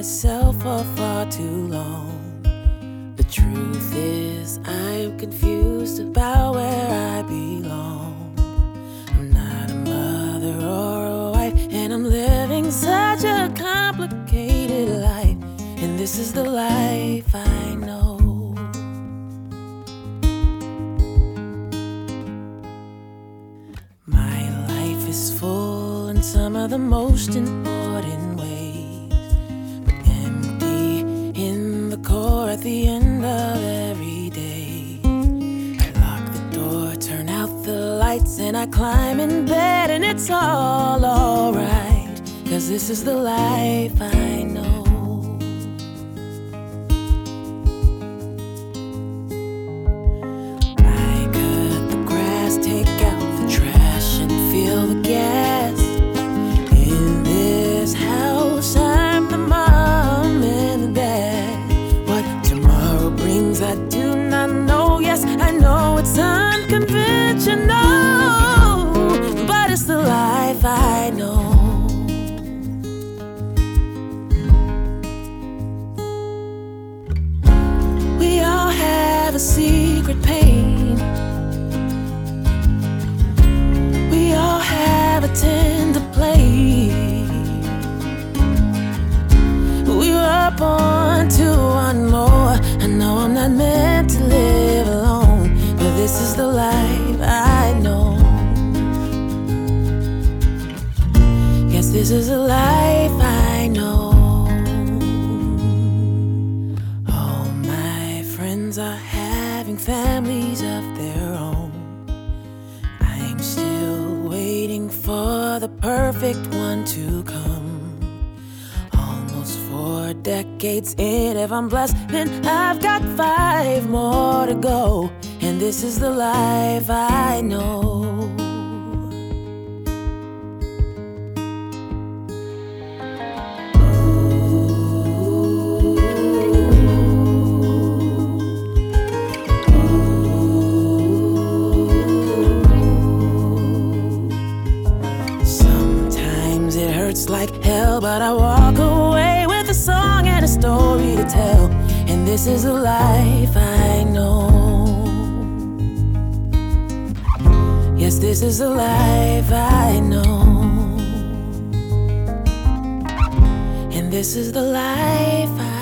myself for far too long. The truth is, I'm confused about where I belong. I'm not a mother or a wife, and I'm living such a complicated life. And this is the life I know. My life is full in some of the most important ways, but empty in the core at the end of every day. I lock the door, turn out the lights, and I climb in bed, and it's all alright, 'cause this is the life I know. I do not know, yes, I know it's unconventional, but it's the life I know. We all have a secret pain. We all have a tender place. We were born to want more. I know I'm not meant to live alone, but this is the life I know. Yes, this is the life I know. All my friends are having families of their own. I'm still waiting for the perfect one to come. 4 decades in, if I'm blessed, then I've got 5 more to go. And this is the life I know. Sometimes it hurts like hell, but I walk away with a song and a story to tell. And this is the life I know. Yes, this is the life I know. And this is the life I know.